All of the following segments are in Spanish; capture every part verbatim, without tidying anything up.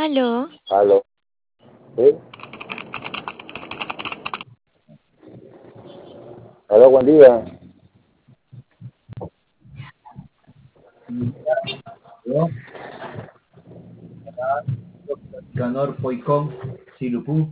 Aló. Aló. ¿Sí? Aló, buen día. ¿No? Canor Poicom, Silupú.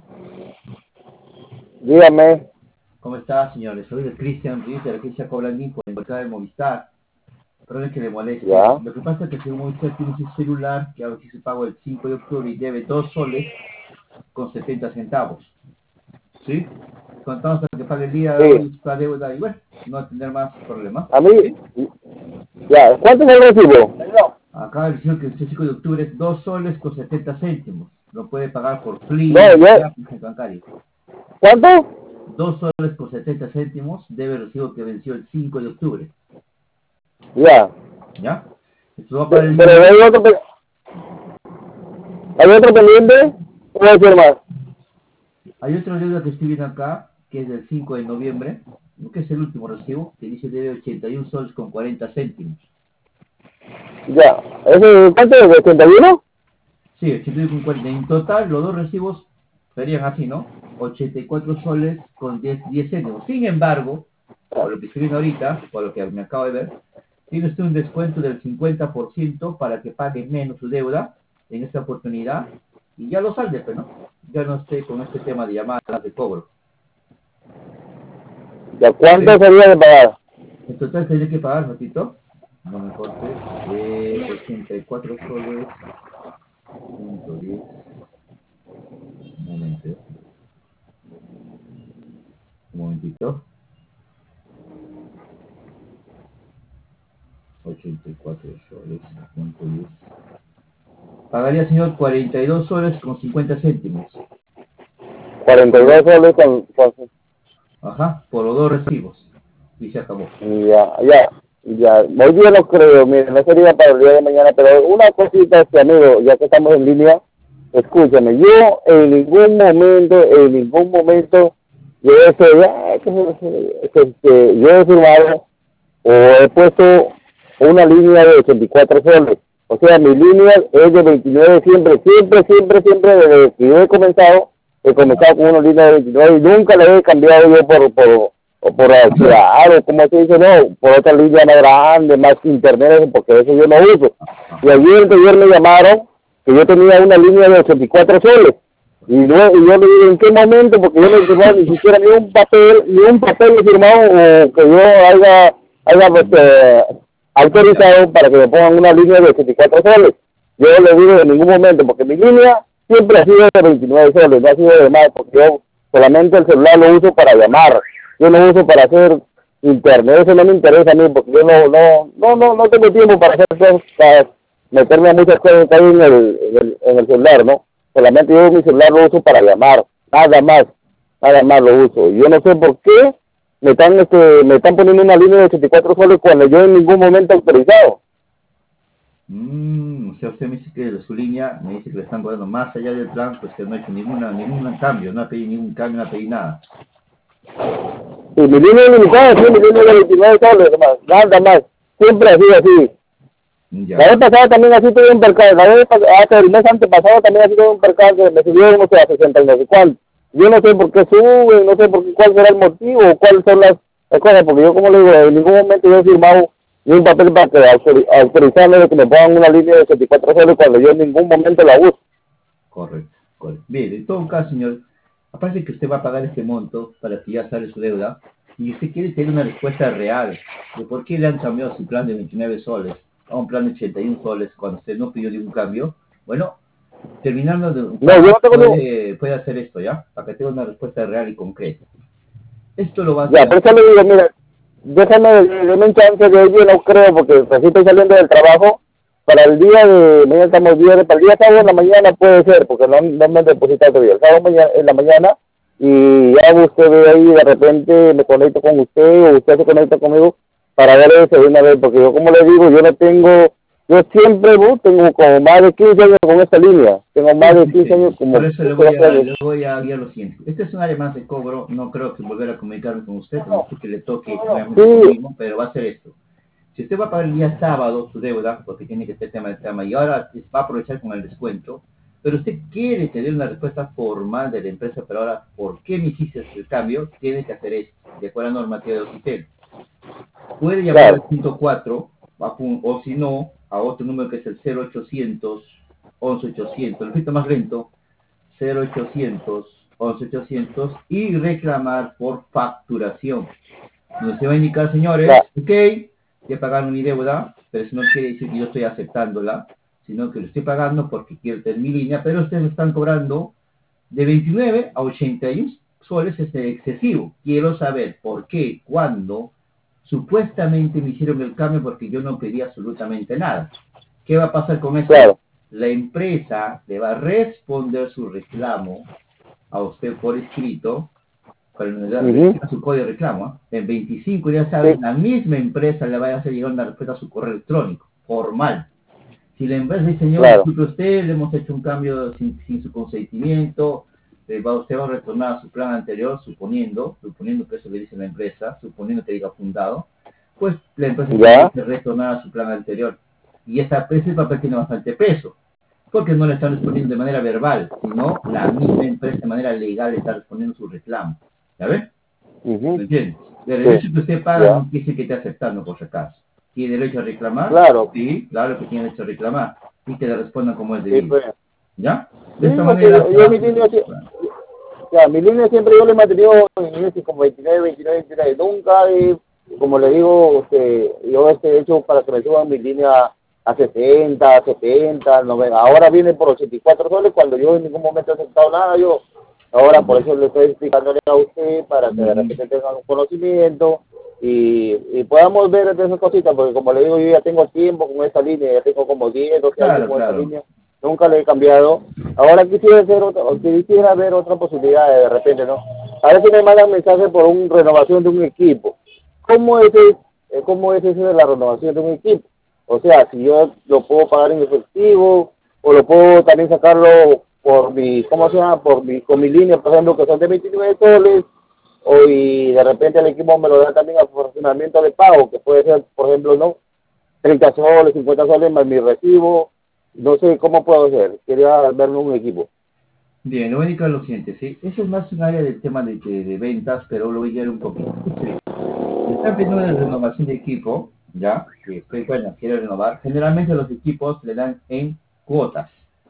Dígame. ¿Cómo está, señores? Soy el Cristian Ruiz de la Iglesia Coblandín por el de Movistar. Perdón que le moleste. Ya. Lo que pasa es que según Movistar tiene su celular que ahora sí se pagó el cinco de octubre y debe dos soles con setenta centavos. ¿Sí? Contamos hasta que pague el día de Sí. hoy la deuda y bueno, no va a tener más problemas. A mí. ¿Sí? Ya. ¿Cuánto es el recibo? Acá dice que el cinco de octubre es dos soles con setenta céntimos. Lo puede pagar por No, Flip, yo. ya, bancario. ¿Cuánto? Dos soles con setenta céntimos debe el recibo que venció el cinco de octubre. Ya. ¿Ya? Esto va para Pe- el Pero día. hay otro, pe- hay otro pendiente. ¿Puedo decir más? Hay otra deuda que estoy viendo acá, que es del cinco de noviembre, que es el último recibo, que dice debe ochenta y uno soles con cuarenta céntimos. Ya. ¿Ese cuánto es? ¿De ochenta y uno? Sí, ochenta y uno con cuarenta. En total, los dos recibos serían así, ¿no? ochenta y cuatro soles con diez, diez céntimos. Sin embargo, por lo que estoy viendo ahorita, por lo que me acabo de ver, tiene usted un descuento del cincuenta por ciento para que pague menos su deuda en esta oportunidad y ya lo salde, pues, ¿no? Ya no esté con este tema de llamadas de cobro. Ya. ¿Cuánto ¿Sí? sería de pagar? En total tendría que pagar, ratito, no me corte, eh, ochenta y cuatro soles, punto diez, un momento, un momentito, ochenta y cuatro soles, punto diez. Pagaría, señor, cuarenta y dos soles con cincuenta céntimos. cuarenta y Por dos lo, soles con, con... ajá, por los dos recibos. Y se acabó. Ya, ya. Ya. Hoy día no creo, mire, no sería para el día de mañana, pero una cosita, este amigo, ya que estamos en línea, escúchame, yo en ningún momento, en ningún momento, yo he que, que, que yo he firmado o he puesto una línea de ochenta y cuatro soles. O sea, mi línea es de veintinueve siempre, siempre, siempre, siempre, desde que yo he comenzado, he comenzado con una línea de veintinueve y nunca la he cambiado yo por, por, o por alquilar, o como se dice, no, por otra línea más grande, más internet, porque eso yo no uso. Y ayer, ayer me llamaron que yo tenía una línea de ochenta y cuatro soles. Y, no, y yo le digo, ¿en qué momento? Porque yo no he firmado ni siquiera ni un papel, ni un papel he firmado o que yo haya, haya pues, eh, autorizado para que me pongan una línea de ochenta y cuatro soles. Yo le digo en ningún momento, porque mi línea siempre ha sido de veintinueve soles, no ha sido de más, porque yo solamente el celular lo uso para llamar. Yo no uso para hacer internet, eso no me interesa a mí, porque yo no, no, no, no, no tengo tiempo para hacer cosas, para meterme a muchas cosas que hay en el, en el, en el celular, ¿no? Solamente yo mi celular lo uso para llamar, nada más, nada más lo uso. Yo no sé por qué me están, este, me están poniendo una línea de ochenta y cuatro soles cuando yo en ningún momento he autorizado. Mm, o sea, usted me dice que de su línea, me dice que le están cobrando más allá del plan, pues que no ha hecho ninguna, ningún cambio, no ha pedido ningún cambio, no ha pedido nada. Y mi línea limitada, sí, mi línea de veintinueve soles, nomás, nada más. Siempre ha sido así. La vez Ya. pasada también así tuve un percal, la vez pas- hasta el mes antepasado también así tuve un percal que me subieron, no sé, a sesenta y no sé cuánto. Yo no sé por qué suben, no sé por qué, cuál será el motivo, o cuáles son las, las cosas, porque yo como le digo, en ningún momento yo he firmado ni un papel para que autori- autorizarme de que me pongan una línea de ochenta y cuatro soles cuando yo en ningún momento la uso. Correcto, correcto. Bien, en todo caso, señor, aparte que usted va a pagar este monto para que ya sale su deuda, y usted quiere tener una respuesta real de por qué le han cambiado su plan de veintinueve soles a un plan de ochenta y uno soles cuando usted no pidió ningún cambio, bueno, terminando de No, yo pagar, no tengo ningún... puede, puede hacer esto, ¿ya? Para que tenga una respuesta real y concreta. Esto lo va a Ya, hacer por así. eso le digo, mira, déjame, déme un chance de yo no creo, porque así estoy saliendo del trabajo, para el día de, mañana estamos viernes, para el día sábado en la mañana puede ser, porque no, no me han depositado todavía, el sábado mañana, en la mañana, y ya usted ve ahí, de repente me conecto con usted, o usted se conecta conmigo, para ver eso de una vez, porque yo como le digo, yo no tengo, yo siempre ¿no? tengo como más de quince años con esta línea, tengo más Sí, de sí, quince sí. años como Por eso le quince voy a, años. le voy a guiar lo siguiente. Este es un área más de cobro, no creo que volver a comunicarme con usted, a lo mejor que le toque nuevamente Sí, conmigo, pero va a ser esto. Si usted va a pagar el día sábado su deuda, porque tiene que ser tema de tema, y ahora va a aprovechar con el descuento, pero usted quiere tener una respuesta formal de la empresa operadora, ¿por qué me hiciste el cambio? Tiene que hacer esto, de acuerdo a la normativa de Ofitel. Puede llamar Claro. al punto cuatro, o si no, a otro número que es el cero ochocientos, once ochocientos, lo repito más lento, cero ochocientos, once ochocientos, y reclamar por facturación. Donde se va a indicar, señores, Claro. ok, ya pagaron mi deuda, pero eso no quiere decir que yo estoy aceptándola, sino que lo estoy pagando porque quiero tener mi línea, pero ustedes me están cobrando de veintinueve a ochenta y uno soles, es excesivo. Quiero saber por qué, cuándo, supuestamente me hicieron el cambio porque yo no pedí absolutamente nada. ¿Qué va a pasar con eso? Claro. La empresa le va a responder su reclamo a usted por escrito, cuando le Uh-huh. da su código de reclamo, ¿eh? En veinticinco días, ¿sabe? Sí. La misma empresa le va a hacer llegar una respuesta a su correo electrónico, formal. Si la empresa dice, señor, Claro. disculpe usted, le hemos hecho un cambio sin, sin su consentimiento, eh, va, usted va a retornar a su plan anterior, suponiendo, suponiendo que eso le dice la empresa, suponiendo que diga fundado, pues la empresa Ya. tiene que retornar a su plan anterior. Y esa, ese papel tiene bastante peso, porque no le están respondiendo de manera verbal, sino la misma empresa de manera legal está respondiendo su reclamo. ¿Ya ves? Uh-huh. ¿Me entiendes? El Sí. derecho que usted paga Ya. no quiere decir que esté aceptando, por si acaso. ¿Tiene derecho a reclamar? Claro. Sí, claro que tiene derecho a reclamar. Y que le respondan como es Sí, debido. pues. ¿Ya? De Sí, esta porque manera yo, se yo va mi a... línea, sí- ya, mi línea siempre yo le he mantenido en ese como veintinueve, veintinueve, veintinueve. Nunca he, como le digo, este, yo este he hecho para que me suban mi línea a sesenta, setenta, noventa. Ahora viene por ochenta y cuatro soles cuando yo en ningún momento he aceptado nada. Yo ahora por eso le estoy explicándole a usted para que de repente tengan un conocimiento y, y podamos ver de esas cositas, porque como le digo, yo ya tengo tiempo con esta línea, ya tengo como diez, doce años Claro, con esta claro. línea. Nunca le he cambiado. Ahora quisiera hacer otra, o quisiera ver otra posibilidad de, de repente, ¿no? A veces me mandan mensajes por una renovación de un equipo. ¿Cómo es, el- eh, ¿Cómo es eso de la renovación de un equipo? O sea, si yo lo puedo pagar en efectivo, o lo puedo también sacarlo por mi, ¿cómo se llama? Por mi, con mi línea, por ejemplo, que son de veintinueve soles, o y de repente el equipo me lo da también a funcionamiento de pago, que puede ser, por ejemplo, ¿no? treinta soles, cincuenta soles más mi recibo. No sé cómo puedo hacer. Quería verme un equipo. Bien, le voy a indicar lo siguiente, ¿sí? Eso es más un área del tema de, de, de ventas, pero lo voy a guiar un poquito. Escuche bien. Si están pidiendo una renovación de equipo, ¿ya? Que usted, bueno, quiere renovar. Generalmente los equipos le dan en cuotas.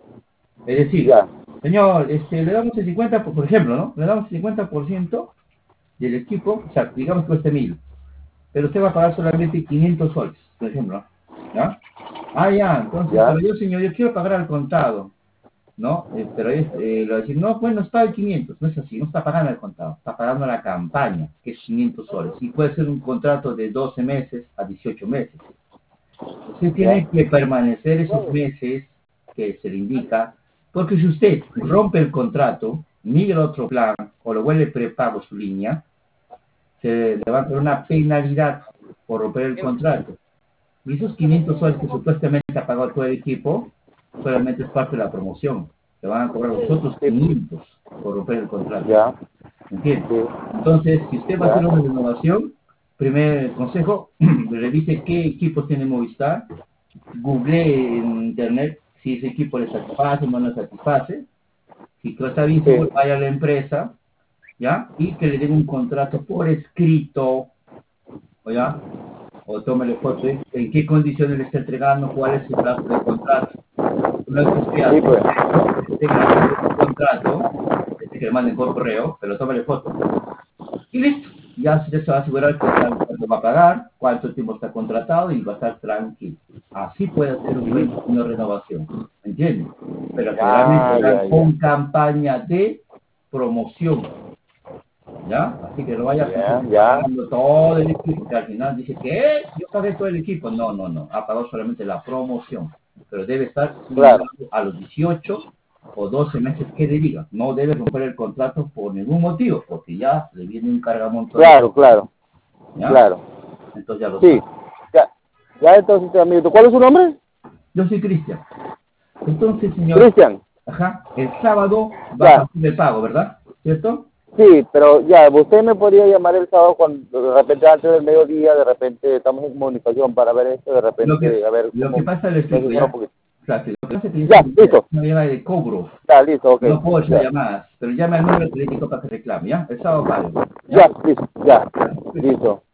Es decir, Ya, señor, este, le damos el cincuenta, por por ejemplo, ¿no? Le damos el cincuenta por ciento del equipo, o sea, digamos que cueste mil, pero usted va a pagar solamente quinientos soles, por ejemplo, ¿ya? Ah, ya, entonces, ya. pero yo, señor, yo quiero pagar al contado, ¿no? Eh, pero es, eh, lo va a decir, no, pues no está el quinientos, no es así, no está pagando el contado, está pagando la campaña, que es quinientos soles, y puede ser un contrato de doce meses a dieciocho meses. Usted Ya. tiene que permanecer esos meses que se le indica, porque si usted rompe el contrato, migra a otro plan o lo vuelve prepago su línea, se le va a poner una penalidad por romper el contrato. Y esos quinientos soles que supuestamente ha pagado todo el equipo, solamente es parte de la promoción. Le van a cobrar los otros Sí, quinientos por romper el contrato. ya. ¿Me entiende? Sí, Entonces, si usted va a ya. hacer una renovación, primer consejo, revise qué equipos tiene Movistar, google en internet si ese equipo le satisface o no le satisface. Si todo está bien Sí, seguro, vaya a la empresa, ¿ya? Y que le den un contrato por escrito, ¿o ya? O tómele foto, ¿eh? En qué condiciones le está entregando, cuál es el plazo del contrato. Una vez que usted sí, hace pues. eso, tenga la copia del contrato, este que le manden por correo, pero tómele foto. Y listo. Ya se va a asegurar que sabe cuánto va a pagar, cuánto tiempo está contratado y va a estar tranquilo. Así puede hacer un buen, una renovación. ¿Me entiendes? Pero generalmente Ya, dan ya, ya. con campaña de promoción. ¿Ya? Así que no vaya a pensar Ya, que está ya. pagando todo el equipo, que al final dice que yo pagué todo el equipo. No, no, no. Ha pagado solamente la promoción. Pero debe estar Claro, ligado a los dieciocho o doce meses que le diga. No debe romper el contrato por ningún motivo, porque ya le viene un cargamontón de claro, cosas. claro, ¿Ya? claro. Entonces ya lo Sí. sabe. Ya, ya entonces, amigo. ¿Cuál es su nombre? Yo soy Cristian. Entonces, señor, Cristian. ajá, el sábado va a Ya. partir el pago, ¿verdad? ¿Cierto? Sí, pero ya, usted me podría llamar el sábado cuando de repente antes del mediodía, de repente estamos en comunicación para ver esto, de Lo que, repente a ver lo que cómo pasa, le me explico, asesora un ¿ya? poquito. Claro, si lo que hace es Ya, listo. una llamada de cobro. Ya, listo, ok. No puedo hacer Ya, llamadas, pero llame al número crítico para que reclame, ¿ya? El sábado pago. ya, listo, ya, Ya, listo. listo.